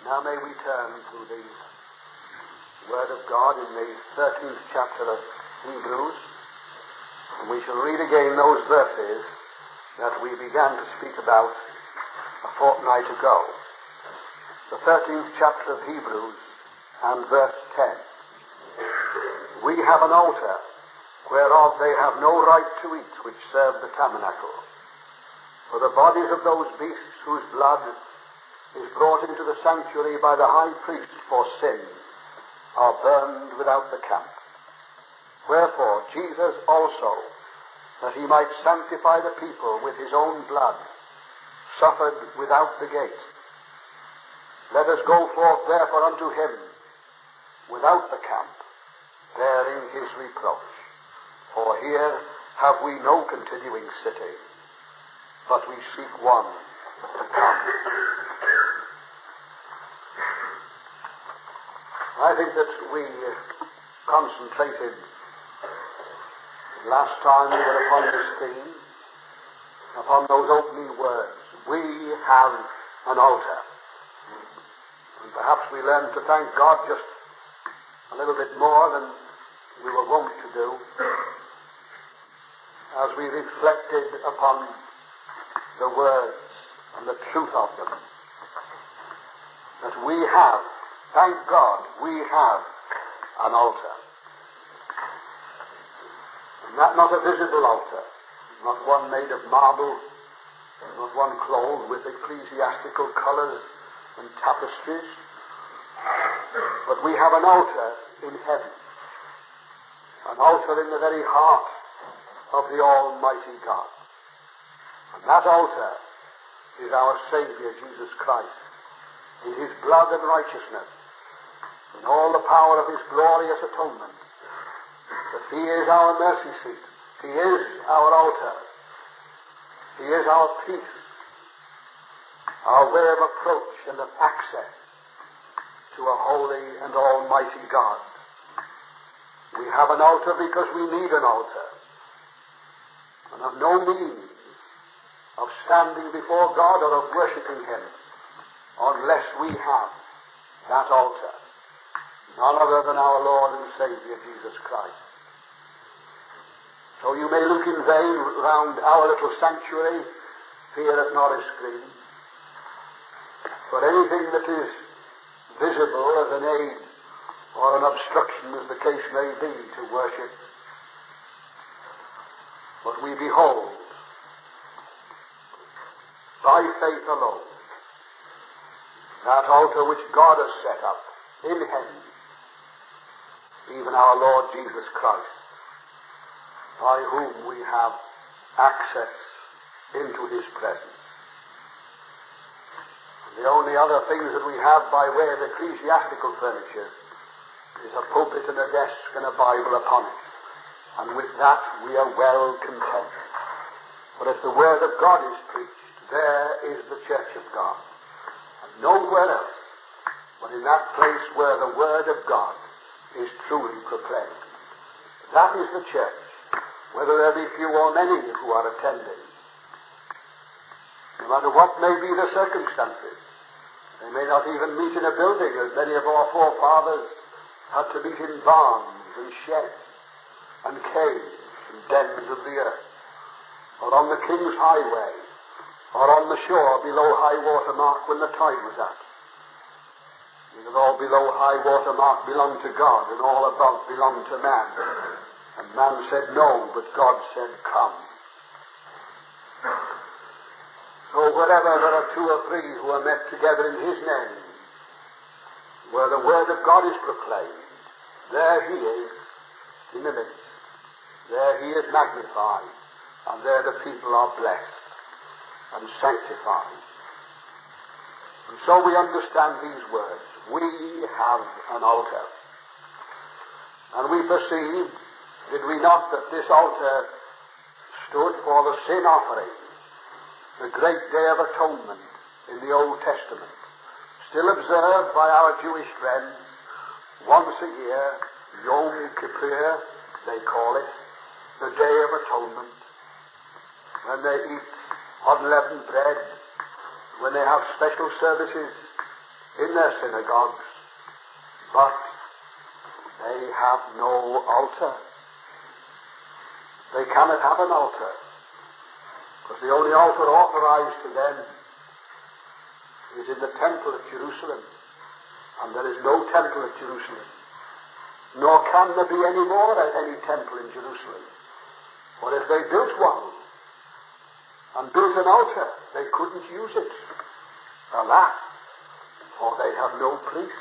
Now may we turn to the Word of God in the 13th chapter of Hebrews, and we shall read again those verses that we began to speak about a fortnight ago. The 13th chapter of Hebrews and verse 10. We have an altar whereof they have no right to eat which serve the tabernacle. For the bodies of those beasts whose blood is brought into the sanctuary by the high priest for sin are burned without the camp. Wherefore Jesus also, that he might sanctify the people with his own blood, suffered without the gate. Let us go forth therefore unto him without the camp, bearing his reproach. For here have we no continuing city, but we seek one to come. I think that we concentrated last time we were upon this theme, upon those opening words. We have an altar. And perhaps we learned to thank God just a little bit more than we were wont to do as we reflected upon the words and the truth of them. That we have, thank God, we have an altar. And that not a visible altar, not one made of marble, not one clothed with ecclesiastical colors and tapestries, but we have an altar in heaven, an altar in the very heart of the Almighty God. And that altar is our Savior, Jesus Christ, in his blood and righteousness, in all the power of his glorious atonement. That he is our mercy seat, he is our altar, he is our peace, our way of approach and of access to a holy and almighty God. We have an altar because we need an altar, and have no means of standing before God or of worshipping him unless we have that altar, none other than our Lord and Savior Jesus Christ. So you may look in vain round our little sanctuary here at Norris Green for anything that is visible as an aid or an obstruction, as the case may be, to worship. But we behold, by faith alone, that altar which God has set up in heaven, even our Lord Jesus Christ, by whom we have access into his presence. And the only other things that we have by way of ecclesiastical furniture is a pulpit and a desk and a Bible upon it. And with that we are well content. For if the Word of God is preached, there is the church of God. And nowhere else but in that place where the Word of God is truly proclaimed. That is the church, whether there be few or many who are attending. No matter what may be the circumstances, they may not even meet in a building, as many of our forefathers had to meet in barns and sheds and caves and dens of the earth, or on the King's Highway, or on the shore below high water mark when the tide was at. Because all below high water mark belonged to God, and all above belonged to man. And man said no, but God said come. So wherever there are two or three who are met together in his name, where the Word of God is proclaimed, there he is in the midst. There he is magnified, and there the people are blessed and sanctified. And so we understand these words. We have an altar. And we perceive, did we not, that this altar stood for the sin offering, the great day of atonement in the Old Testament, still observed by our Jewish friends once a year, Yom Kippur, they call it, the Day of Atonement, when they eat unleavened bread, when they have special services in their synagogues, but they have no altar. They cannot have an altar, because the only altar authorized to them is in the temple at Jerusalem, and there is no temple at Jerusalem, nor can there be any more at any temple in Jerusalem. For if they built one and built an altar, they couldn't use it. Alas, for they have no priest.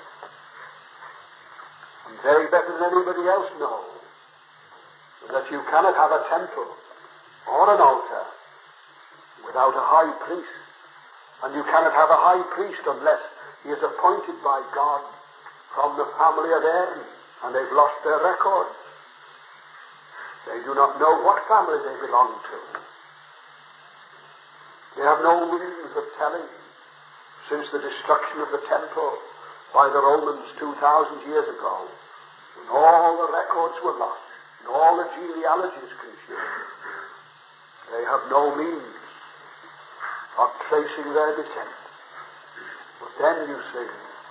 And they, better than anybody else, know that you cannot have a temple or an altar without a high priest. And you cannot have a high priest unless he is appointed by God from the family of Aaron, and they've lost their record. They do not know what family they belong to. They have no means of telling. Since the destruction of the temple by the Romans 2,000 years ago, when all the records were lost, and all the genealogies consumed, they have no means of tracing their descent. But then you see,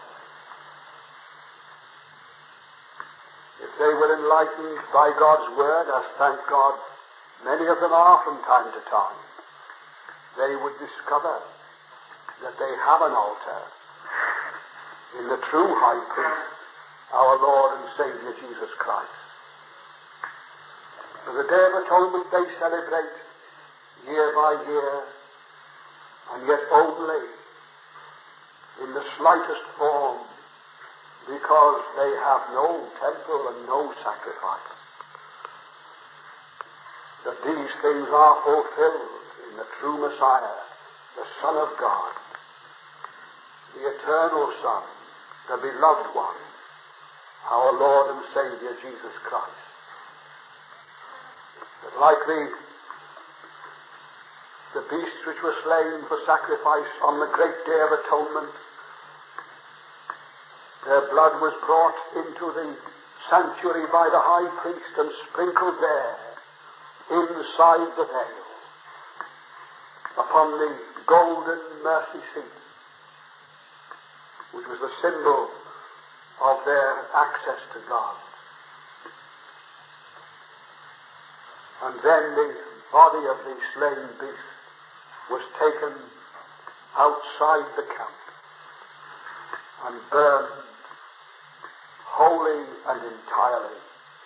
if they were enlightened by God's word, as thank God many of them are from time to time, they would discover that they have an altar in the true high priest, our Lord and Savior Jesus Christ. For the Day of Atonement they celebrate year by year, and yet only in the slightest form, because they have no temple and no sacrifice. That these things are fulfilled in the true Messiah, the Son of God, the eternal Son, the beloved one, our Lord and Savior Jesus Christ. That like the beasts which were slain for sacrifice on the great Day of Atonement, their blood was brought into the sanctuary by the high priest and sprinkled there inside the veil upon the golden mercy seat, which was the symbol of their access to God. And then the body of the slain beast was taken outside the camp and burned wholly and entirely.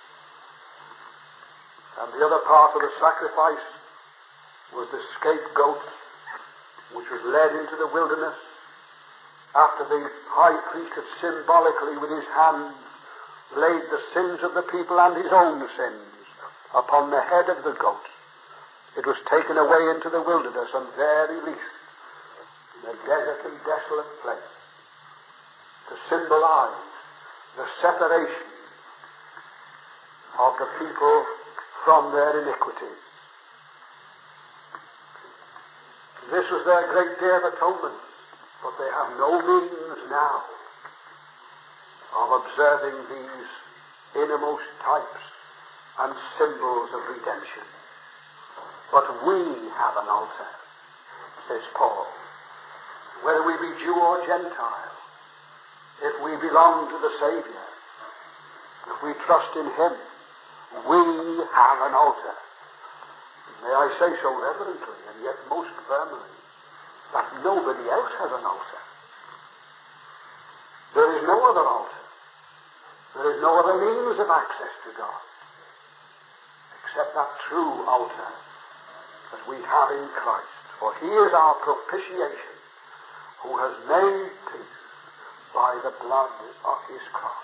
And the other part of the sacrifice was the scapegoat, which was led into the wilderness after the high priest had symbolically with his hand laid the sins of the people and his own sins upon the head of the goat. It was taken away into the wilderness and there released in a desert and desolate place to symbolize the separation of the people from their iniquities. This was their great Day of Atonement, but they have no means now of observing these innermost types and symbols of redemption. But we have an altar, says Paul, whether we be Jew or Gentile, if we belong to the Savior, if we trust in Him, we have an altar. May I say so reverently and yet most firmly, that nobody else has an altar. There is no other altar. There is no other means of access to God except that true altar that we have in Christ. For He is our propitiation, who has made peace by the blood of His cross.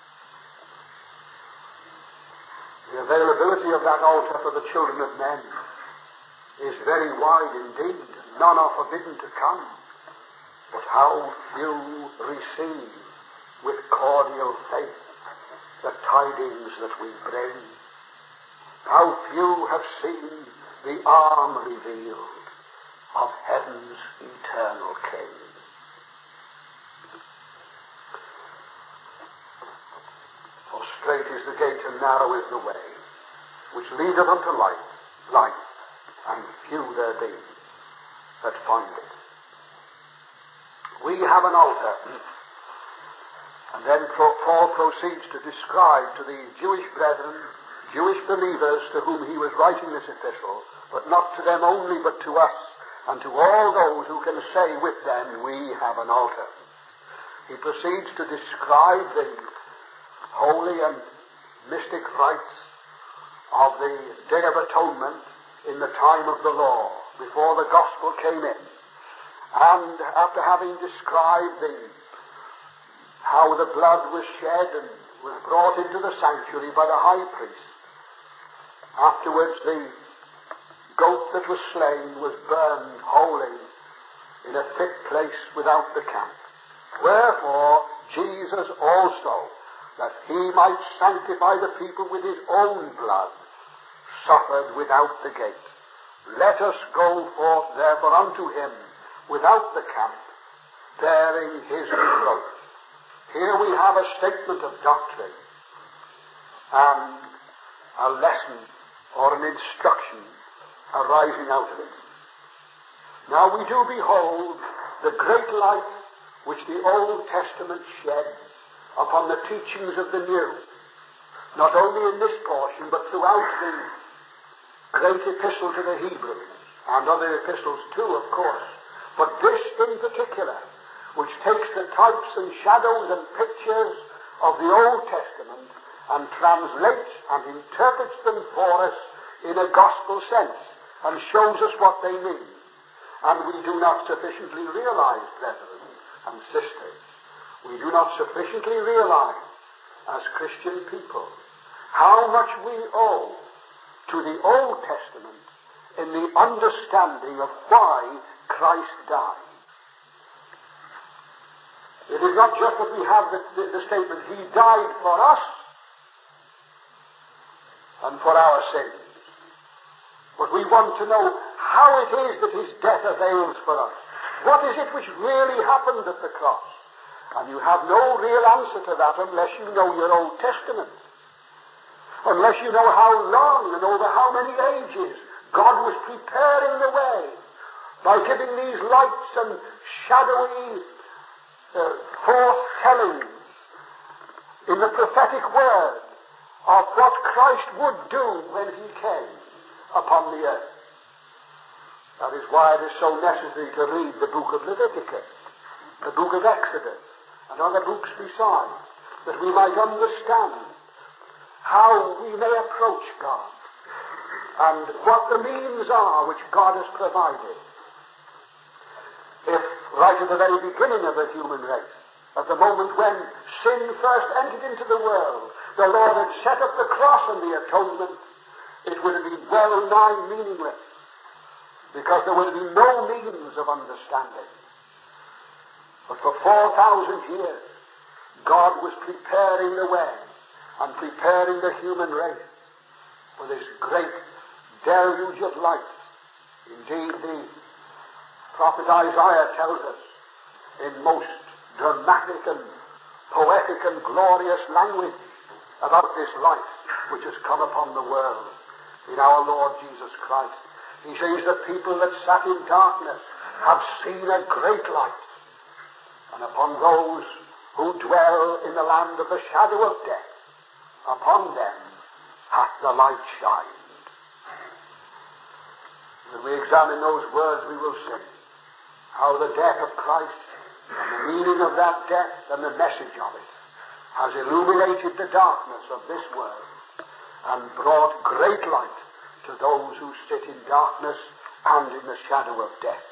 The availability of that altar for the children of men is very wide indeed. None are forbidden to come. But how few receive with cordial faith the tidings that we bring. How few have seen the arm revealed of heaven's eternal King. For strait is the gate and narrow is the way which leadeth unto life, and few there be that find it. We we have an altar. And then Paul proceeds to describe to the Jewish brethren, Jewish believers to whom he was writing this epistle, but not to them only, but to us, and to all those who can say with them, we have an altar. He proceeds to describe the holy and mystic rites of the Day of Atonement in the time of the law, before the gospel came in. And after having described how the blood was shed and was brought into the sanctuary by the high priest, afterwards the goat that was slain was burned wholly in a fit place without the camp. Wherefore Jesus also, that he might sanctify the people with his own blood, suffered without the gate. Let us go forth therefore unto him without the camp, bearing his reproach. Here we have a statement of doctrine and a lesson or an instruction arising out of it. Now we do behold the great light which the Old Testament sheds upon the teachings of the New, not only in this portion, but throughout the great epistle to the Hebrews, and other epistles too, of course. But this in particular, which takes the types and shadows and pictures of the Old Testament and translates and interprets them for us in a gospel sense and shows us what they mean. And we do not sufficiently realize, brethren and sisters, we do not sufficiently realize as Christian people how much we owe to the Old Testament in the understanding of why Christ died. It is not just that we have the statement, he died for us and for our sins, but we want to know how it is that his death avails for us. What is it which really happened at the cross? And you have no real answer to that unless you know your Old Testament. Unless you know how long and over how many ages God was preparing the way by giving these lights and shadowy foretellings in the prophetic word of what Christ would do when he came upon the earth. That is why it is so necessary to read the book of Leviticus, the book of Exodus, and other books besides, that we might understand how we may approach God and what the means are which God has provided. If right at the very beginning of the human race, at the moment when sin first entered into the world, the Lord had set up the cross and the atonement, it would have been well nigh meaningless, because there would have been no means of understanding. But for 4,000 years, God was preparing the way and preparing the human race for this great deluge of light. Indeed, the prophet Isaiah tells us in most dramatic and poetic and glorious language about this light which has come upon the world in our Lord Jesus Christ. He says, the people that sat in darkness have seen a great light, and upon those who dwell in the land of the shadow of death, upon them hath the light shined. When we examine those words, we will see how the death of Christ and the meaning of that death and the message of it has illuminated the darkness of this world and brought great light to those who sit in darkness and in the shadow of death.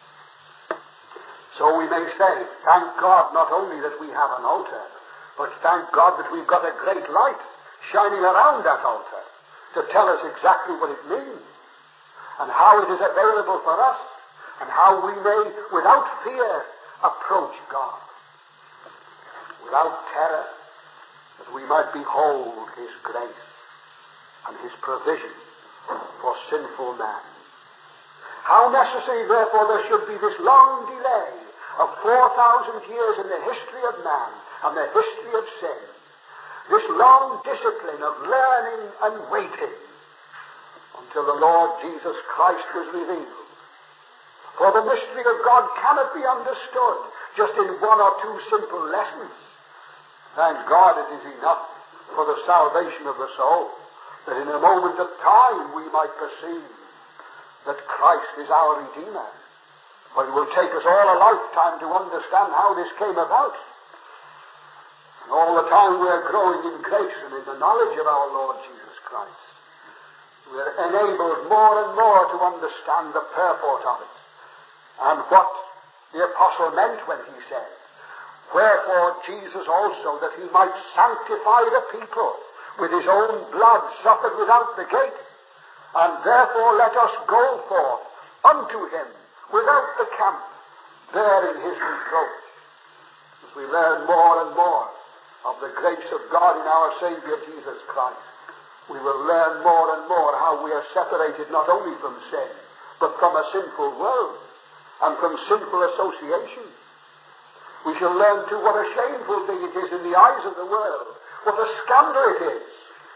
So we may say, thank God not only that we have an altar, but thank God that we've got a great light shining around that altar to tell us exactly what it means and how it is available for us and how we may, without fear, approach God. Without terror, that we might behold his grace and his provision for sinful man. How necessary, therefore, there should be this long delay of 4,000 years in the history of man and the history of sin. This long discipline of learning and waiting until the Lord Jesus Christ was revealed. For the mystery of God cannot be understood just in one or two simple lessons. Thank God it is enough for the salvation of the soul, that in a moment of time we might perceive that Christ is our Redeemer. But it will take us all a lifetime to understand how this came about. And all the time we are growing in grace and in the knowledge of our Lord Jesus Christ, we are enabled more and more to understand the purport of it, and what the apostle meant when he said, "Wherefore Jesus also, that he might sanctify the people, with his own blood suffered without the gate, and therefore let us go forth unto him without the camp, bearing his reproach." As we learn more and more of the grace of God in our Savior Jesus Christ, we will learn more and more how we are separated not only from sin, but from a sinful world and from sinful association. We shall learn too what a shameful thing it is in the eyes of the world, what a scandal it is,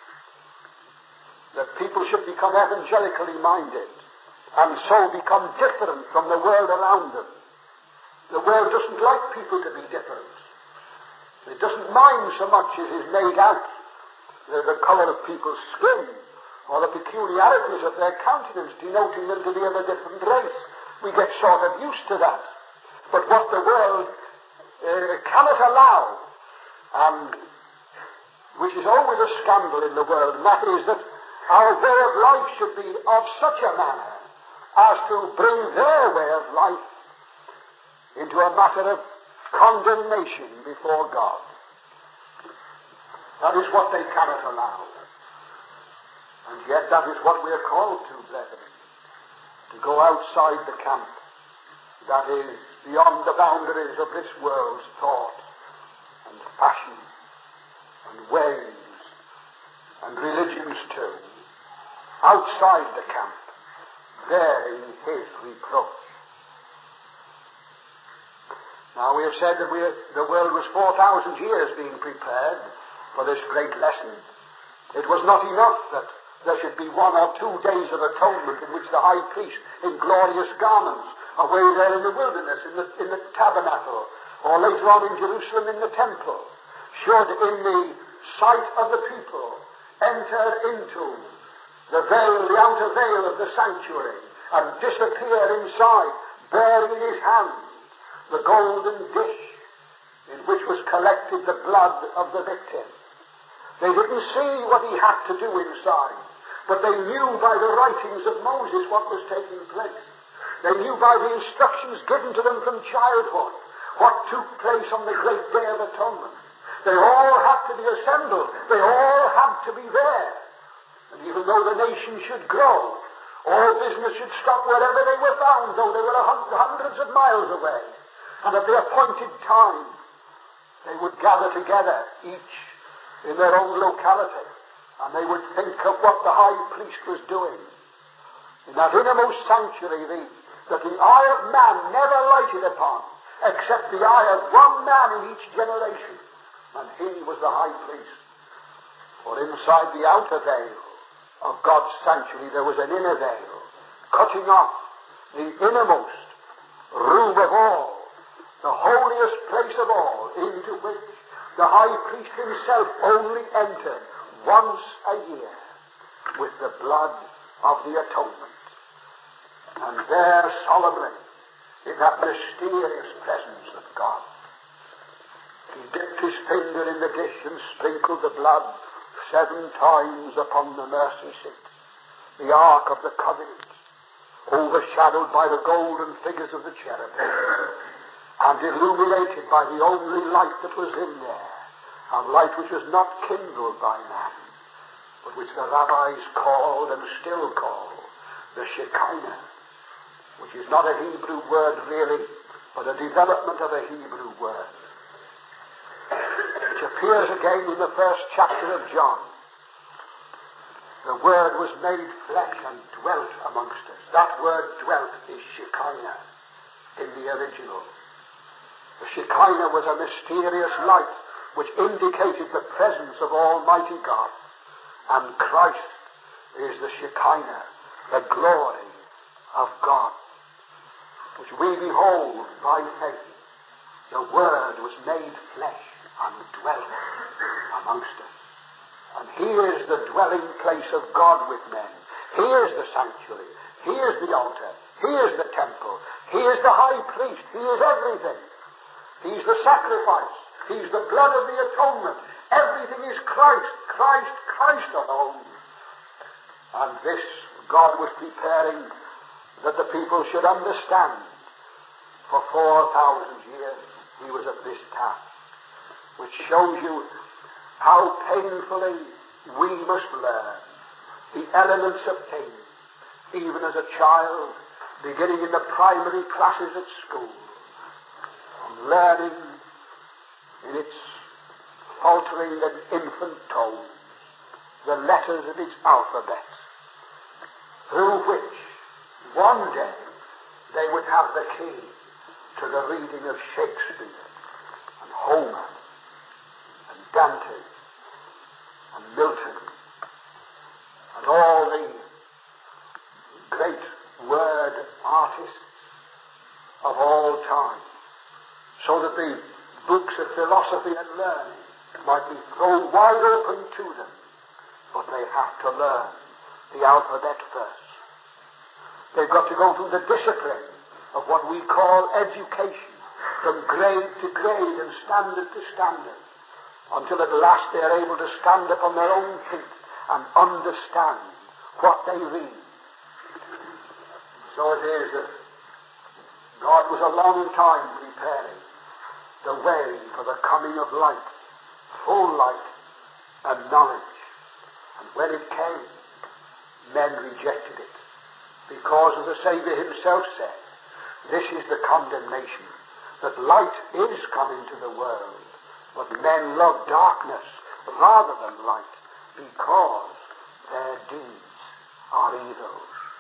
that people should become evangelically minded and so become different from the world around them. The world doesn't like people to be different. It doesn't mind so much as is made out the colour of people's skin or the peculiarities of their countenance, denoting them to be of a different race. We get sort of used to that. But what the world cannot allow, and which is always a scandal in the world, and that is that our way of life should be of such a manner as to bring their way of life into a matter of condemnation before God. That is what they cannot allow. And yet that is what we are called to, brethren, to go outside the camp, that is, beyond the boundaries of this world's thought and passion and ways and religions too, outside the camp, bearing his reproach. Now we have said that the world was 4,000 years being prepared for this great lesson. It was not enough that there should be 1 or 2 days of atonement in which the high priest, in glorious garments, away there in the wilderness, in the tabernacle, or later on in Jerusalem in the temple, should in the sight of the people enter into the veil, the outer veil of the sanctuary, and disappear inside, bearing in his hand the golden dish in which was collected the blood of the victim. They didn't see what he had to do inside, but they knew by the writings of Moses what was taking place. They knew by the instructions given to them from childhood what took place on the great day of atonement. They all had to be assembled. They all had to be there. And even though the nation should grow, all business should stop wherever they were found, though they were hundreds of miles away. And at the appointed time, they would gather together, each in their own locality, and they would think of what the high priest was doing. In that innermost sanctuary that the eye of man never lighted upon, except the eye of one man in each generation, and he was the high priest. For inside the outer veil of God's sanctuary there was an inner veil, cutting off the innermost room of all, the holiest place of all, into which the high priest himself only entered once a year with the blood of the atonement. And there solemnly, in that mysterious presence of God, he dipped his finger in the dish and sprinkled the blood 7 times upon the mercy seat, the ark of the covenant, overshadowed by the golden figures of the cherubim, and illuminated by the only light that was in there, a light which was not kindled by man, but which the rabbis called and still call the Shekinah, which is not a Hebrew word really, but a development of a Hebrew word, which appears again in the 1st chapter of John. The Word was made flesh and dwelt amongst us. That word dwelt is Shekinah in the original. The Shekinah was a mysterious light which indicated the presence of Almighty God. And Christ is the Shekinah, the glory of God. which we behold by faith, the Word was made flesh and dwelt amongst us. And here's the dwelling place of God with men. Here's the sanctuary. Here's the altar. Here's the temple. Here's the high priest. He is everything. He's the sacrifice. He's the blood of the atonement. Everything is Christ. Christ, Christ alone. And this God was preparing that the people should understand. For 4,000 years he was at this task, which shows you how painfully we must learn the elements of faith, even as a child beginning in the primary classes at school, learning in its faltering and infant tones the letters of its alphabet, through which one day they would have the key to the reading of Shakespeare and Homer and Dante and Milton and all the great word artists of all time, so that the books of philosophy and learning might be thrown wide open to them. But they have to learn the alphabet first. They've got to go through the discipline of what we call education, from grade to grade and standard to standard, until at last they're able to stand up on their own feet and understand what they read. So it is that God was a long time preparing the way for the coming of light, full light and knowledge. And when it came, men rejected it, because, as the Saviour himself said, this is the condemnation, that light is come into the world, but men love darkness rather than light, because their deeds are evil.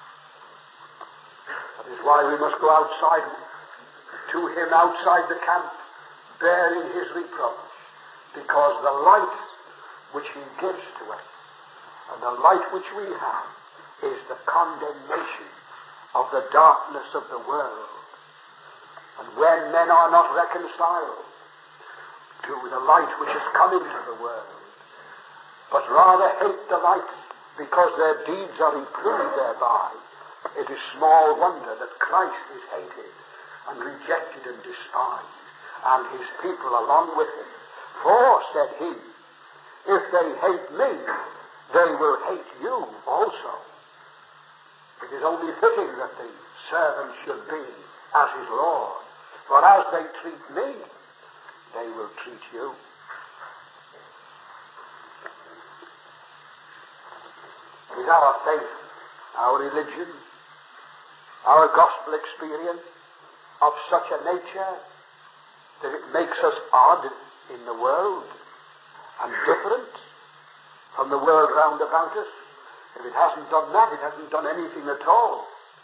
That is why we must go outside to him, outside the camp, bearing his reproach, because the light which he gives to us, and the light which we have, is the condemnation of the darkness of the world. And when men are not reconciled to the light which has come into the world, but rather hate the light because their deeds are improved thereby, it is small wonder that Christ is hated and rejected and despised, and his people along with him. For, said he, if they hate me, they will hate you also. It is only fitting that the servant should be as his Lord. For as they treat me, they will treat you. Is our faith, our religion, our gospel experience of such a nature that it makes us odd in the world and different from the world round about us? If it hasn't done that, it hasn't done anything at all.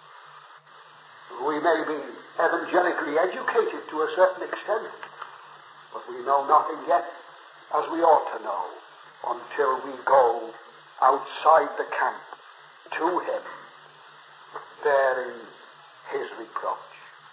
We may be evangelically educated to a certain extent, but we know nothing yet as we ought to know until we go outside the camp to him, bearing his reproach.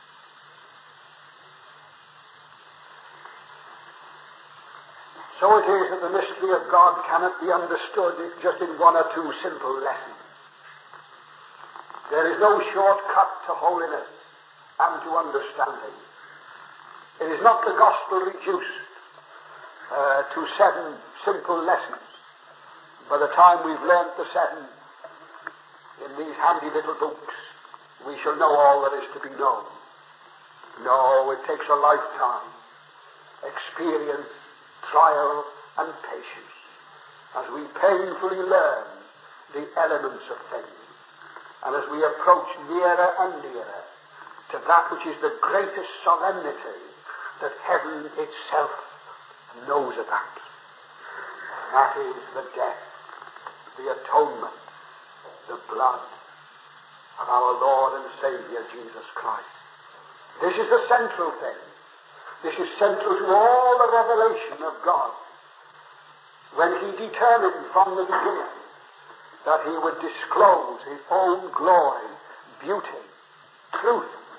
So it is that the mystery of God cannot be understood just in one or two simple lessons. There is no shortcut to holiness and to understanding. It is not the gospel reduced to 7 simple lessons. By the time we've learnt the 7 in these handy little books, we shall know all that is to be known. No, it takes a lifetime, experience, trial, and patience, as we painfully learn the elements of faith, and as we approach nearer and nearer to that which is the greatest solemnity that heaven itself knows about. That is the death, the atonement, the blood of our Lord and Saviour Jesus Christ. This is the central thing. This is central to all the revelation of God, when he determined from the beginning that he would disclose his own glory, beauty, truth,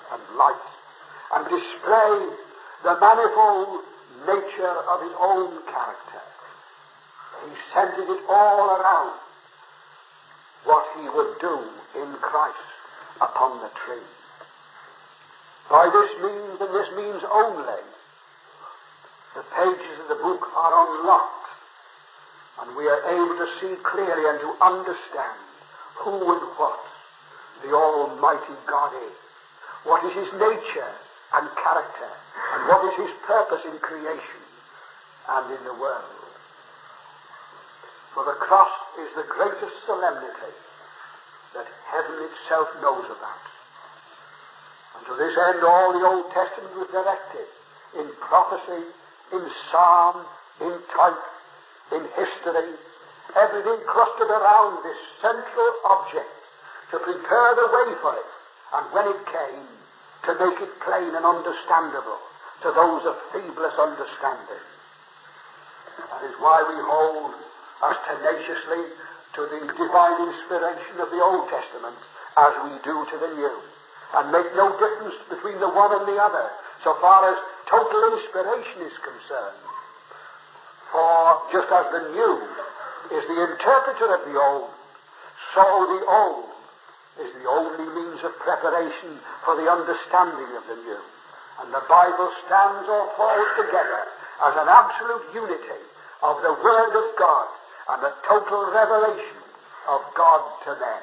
and light, and display the manifold nature of his own character. He centered it all around what he would do in Christ upon the tree. By this means, and this means only, the pages of the book are unlocked, and we are able to see clearly and to understand who and what the Almighty God is, what is his nature and character, and what is his purpose in creation and in the world. For the cross is the greatest solemnity that heaven itself knows about. And to this end all the Old Testament was directed in prophecy, in psalm, in type, in history, everything clustered around this central object to prepare the way for it, and when it came, to make it plain and understandable to those of feeblest understanding. That is why we hold as tenaciously to the divine inspiration of the Old Testament as we do to the New, and make no difference between the one and the other so far as total inspiration is concerned. For just as the New is the interpreter of the Old, so the Old is the only means of preparation for the understanding of the New. And the Bible stands or falls together as an absolute unity of the Word of God and the total revelation of God to men.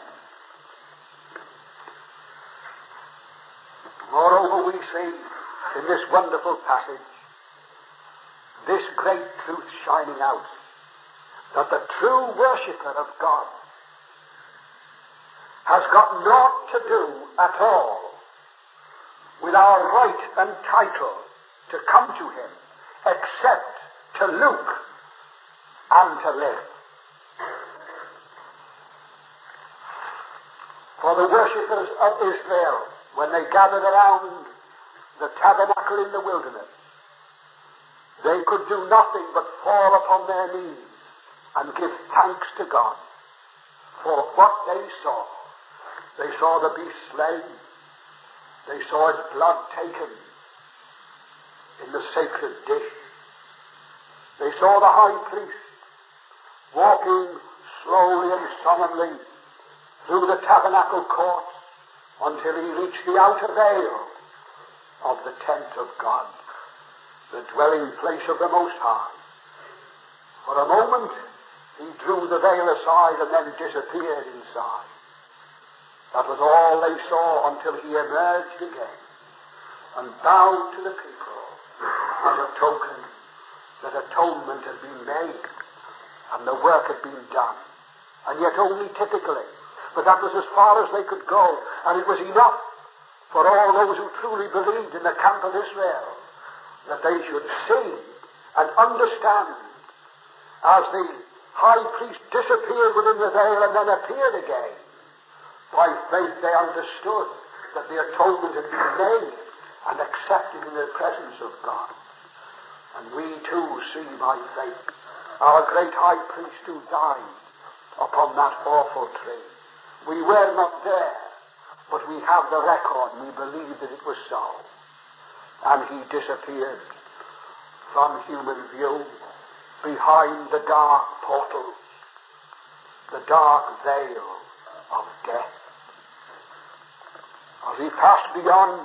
Moreover, we see in this wonderful passage this great truth shining out, that the true worshipper of God has got naught to do at all with our right and title to come to him, except to look and to live. For the worshippers of Israel, when they gathered around the tabernacle in the wilderness, they could do nothing but fall upon their knees and give thanks to God for what they saw. They saw the beast slain. They saw its blood taken in the sacred dish. They saw the high priest walking slowly and solemnly through the tabernacle court until he reached the outer veil of the tent of God, the dwelling place of the Most High. For a moment he drew the veil aside and then disappeared inside. That was all they saw until he emerged again and bowed to the people as a token that atonement had been made and the work had been done. And yet only typically. But that was as far as they could go, and it was enough for all those who truly believed in the camp of Israel that they should see and understand as the high priest disappeared within the veil and then appeared again. By faith they understood that the atonement had been made and accepted in the presence of God. And we too see by faith our great high priest who died upon that awful tree. We were not there, but we have the record. We believe that it was so. And he disappeared from human view behind the dark portals, the dark veil of death. As he passed beyond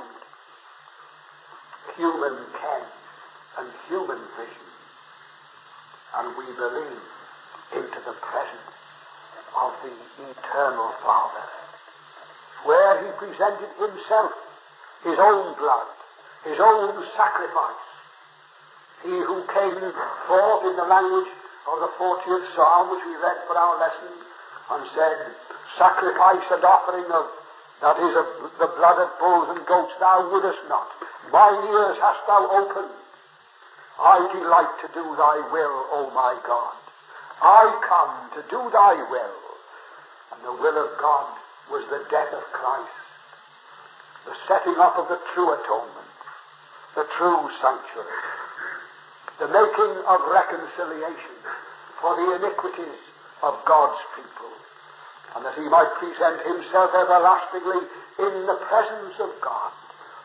human ken and human vision, and we believe into the presence of the eternal Father, where he presented himself, his own blood, his own sacrifice. He who came forth in the language of the 40th Psalm, which we read for our lesson, and said, sacrifice and offering of, that is, of the blood of bulls and goats thou wouldest not. Mine ears hast thou opened. I delight to do thy will, O my God. I come to do thy will. And the will of God was the death of Christ, the setting up of the true atonement, the true sanctuary, the making of reconciliation for the iniquities of God's people, and that he might present himself everlastingly in the presence of God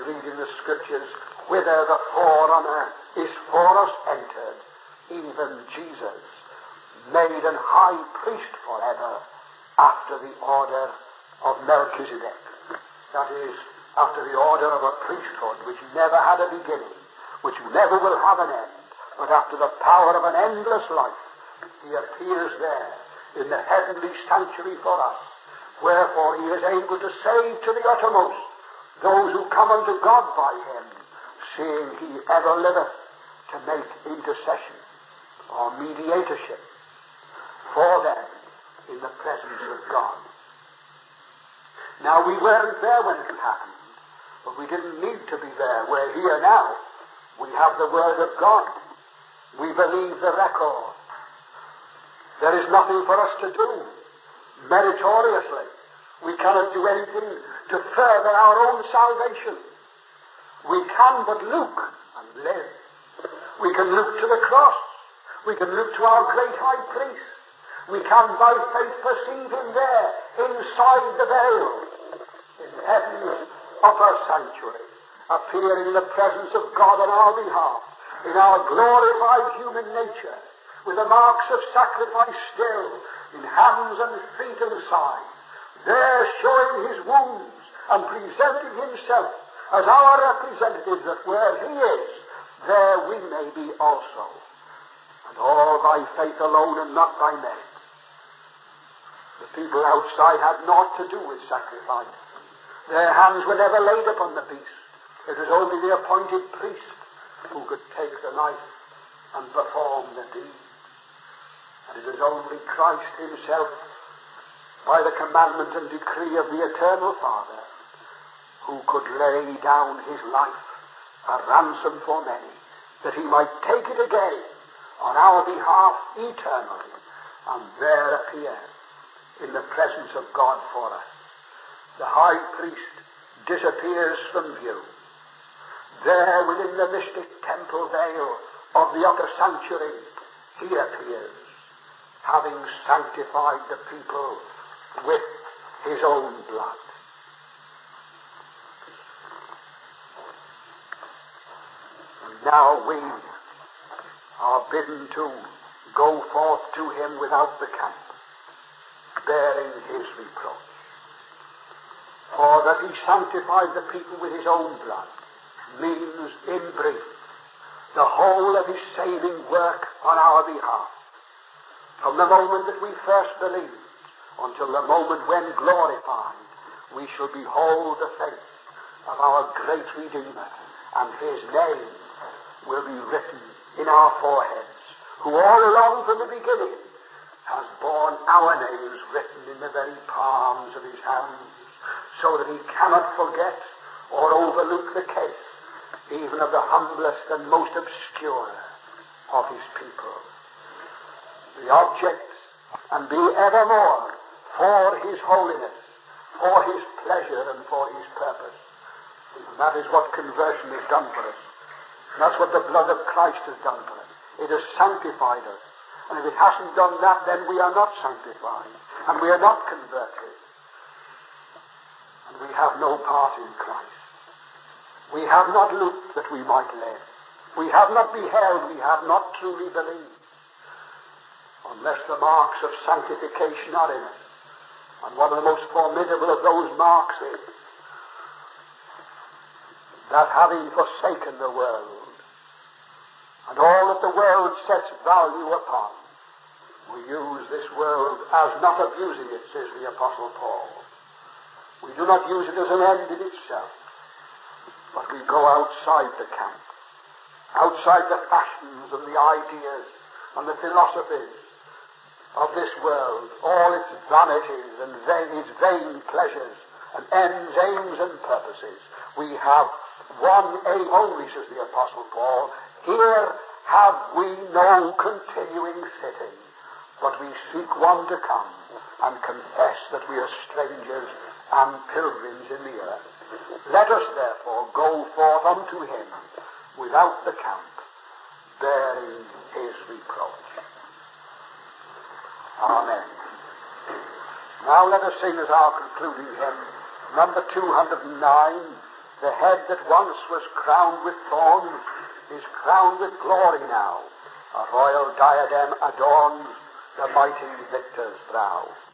read in the Scriptures, whither the forerunner is for us entered, even Jesus, made an high priest forever, after the order of Melchizedek. That is, after the order of a priesthood which never had a beginning, which never will have an end, but after the power of an endless life, he appears there in the heavenly sanctuary for us. Wherefore he is able to save to the uttermost those who come unto God by him, seeing he ever liveth to make intercession or mediatorship for them in the presence of God. Now, we weren't there when it happened, but we didn't need to be there. We're here now. We have the Word of God. We believe the record. There is nothing for us to do meritoriously. We cannot do anything to further our own salvation. We can but look and live. We can look to the cross. We can look to our great high priest. We can by faith perceive him there, inside the veil, in heaven's upper sanctuary, appearing in the presence of God on our behalf, in our glorified human nature, with the marks of sacrifice still, in hands and feet and side, there showing his wounds and presenting himself as our representative, that where he is, there we may be also. And all by faith alone and not by merit. The people outside had naught to do with sacrifice. Their hands were never laid upon the beast. It was only the appointed priest who could take the knife and perform the deed. And it was only Christ himself, by the commandment and decree of the Eternal Father, who could lay down his life a ransom for many, that he might take it again on our behalf eternally, and there appear in the presence of God for us. The high priest disappears from view. There within the mystic temple veil of the upper sanctuary, he appears, having sanctified the people with his own blood. And now we are bidden to go forth to him without the camp, bearing his reproach. For that he sanctified the people with his own blood means, in brief, the whole of his saving work on our behalf. From the moment that we first believed until the moment when glorified, we shall behold the face of our great Redeemer, and his name will be written in our foreheads, who all along from the beginning has borne our names written in the very palms of his hands, so that he cannot forget or overlook the case even of the humblest and most obscure of his people. The object, and be evermore for his holiness, for his pleasure, and for his purpose. And that is what conversion has done for us. And that's what the blood of Christ has done for us. It has sanctified us. And if it hasn't done that, then we are not sanctified. And we are not converted. And we have no part in Christ. We have not looked that we might live. We have not beheld, we have not truly believed. Unless the marks of sanctification are in us. And one of the most formidable of those marks is that having forsaken the world, and all that the world sets value upon, we use this world as not abusing it, says the Apostle Paul. We do not use it as an end in itself, but we go outside the camp, outside the fashions and the ideas and the philosophies of this world, all its vanities and its vain pleasures and ends, aims and purposes. We have one aim only, says the Apostle Paul. Here have we no continuing sitting, but we seek one to come and confess that we are strangers and pilgrims in the earth. Let us therefore go forth unto him without the camp, bearing his reproach. Amen. Now let us sing as our concluding hymn, number 209, The head that once was crowned with thorns is crowned with glory now. A royal diadem adorns the mighty victor's brow.